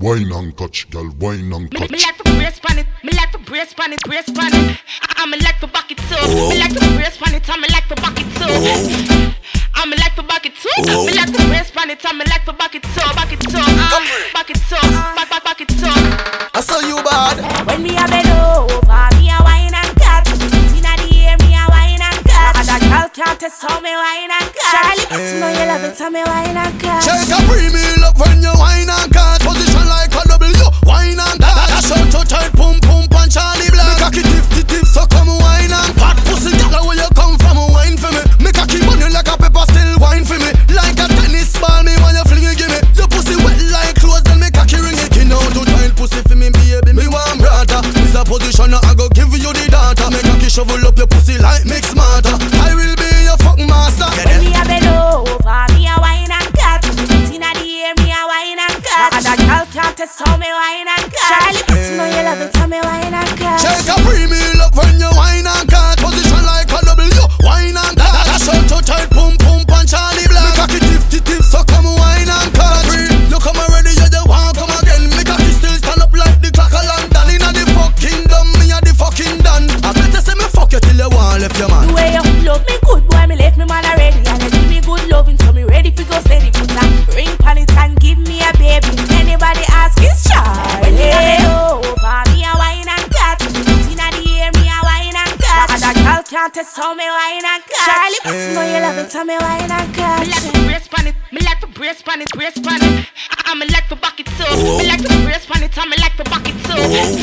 Wine and catch, girl, wine and catch. Me like to brace pan it, me like to brace pan it, brace pan it. I'm like to back it too. Me like to brace pan it, I'm like to back it too. I'm like to back it too. Me like to brace pan it, I'm like to back it too, back it too, back it too, back it too. I saw you bad. When me a bend over, me a wine and cut. Inna the air, me a wine and cut. And that girl can't test how me wine and cut. Charlie, you know you love it, how me wine and cut. Check a pre-meal up when you wine and cut. Position like a W, wine and cut. That shot to tight, pum pum punch Charlie Black. Me cocky tip, so come wine and fat pussy girl, where you come from, wine for me. Me cocky money like a pepper, still wine for me. Like a tennis ball, me when you fling it, give me. Your pussy wet like clothes, then me cocky ring it. Skin out to tight pussy for me, baby, me want brother. This a position, I go give you the data. Me cocky shovel up your pussy like mix smarter. I will be your fuck master. When me a bend over, me a wine and cut. Inna the air, me a wine and cut. And that girl can't test how me wine and cut. Charlie, you know you love it, how me wine and cut. Check a pre-meal up when you wine and cut. Position like a W, wine and cut. That shot to tight, pum pum punch Charlie Black. Me cocky tip, so come wine and cut. You come already, you just want come again. Me cocky still stand up like the clock of London. Inna the fucking dumb, me a the fucking done. I better say me fuck you till you want left your man. The way you love me good, boy, me left me man already. And you give me good loving, so me ready for go steady. Put a ring pon it and give me a baby. Anybody ask is Charlie. When me a bend over, me a wine and cut. Inna the air, me a wine and cut. And that girl can't test how me wine and cut. Charlie, you know you love it, how me wine and cut. Me like to brace pan it, me like to brace pan it, brace pan it. I'm like to back it too. Me like to brace pan it, I'm like to back it too.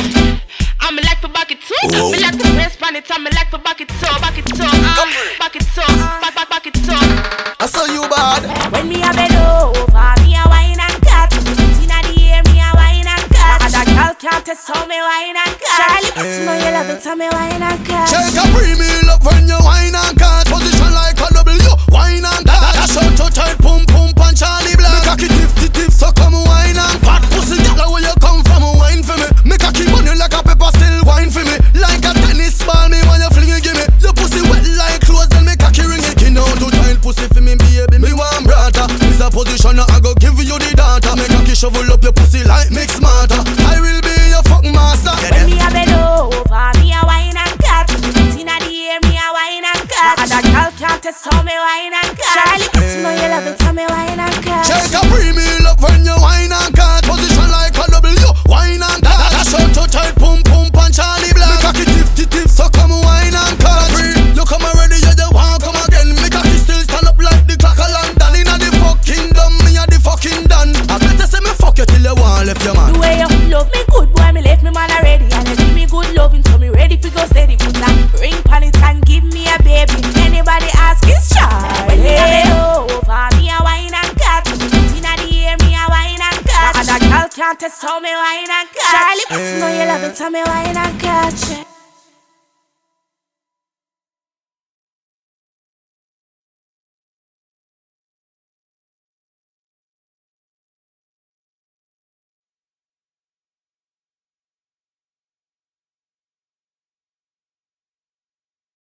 I'm like to back it too. Me like to brace pan it, I'm like to back it too, back it too, back it too, back it too. I saw you bad. When me a bend over, me a wine and cut. Inna the air, me a wine and cut. And that girl can't test how me wine and cut. Charlie, you know you love it, how me wine and cut. Check a pre-meal up when you wine and cut. Position like a W, wine and cut. That shot to tight, pum pum punch Charlie Black. Me cocky tip, so come wine and fat pussy girl, where you come from, wine for me. Me cocky money like a pepper, still wine for me. Like a tennis ball, me when you fling it, give me. Your pussy wet like clothes, then me cocky ring it. Skin out to tight pussy for me, baby, me want brother. This a position, I go give you the data. Me cocky shovel up your pussy like mix smarter. I will be your fuck master. When me a bend over, me a wine and cut. Inna the air, me a wine and cut. And that girl can't test how me wine and cut. Charlie, you know you love it, how me wine and cut. Check a pre-meal up when you wine and cut. Position like a W, wine and cut. That shot to tight, pum pum punch Charlie Black. Me cocky tip, so come wine and cut. You come already, you just want come again. Me cocky still stand up like the clock of London. Inna the fucking dumb, me a the fucking done. I better say me fuck you till you want left your man. The way you love me good, boy, me left me man already. And you give me good loving, so me ready for go steady. Put a ring pon it and give me a baby. Anybody ask is Charlie. When me a bend over, me a wine and cut. Inna the air, me a wine and cut. And that girl can't test how me wine and cut. Charlie, you know you love it, how me wine and cut.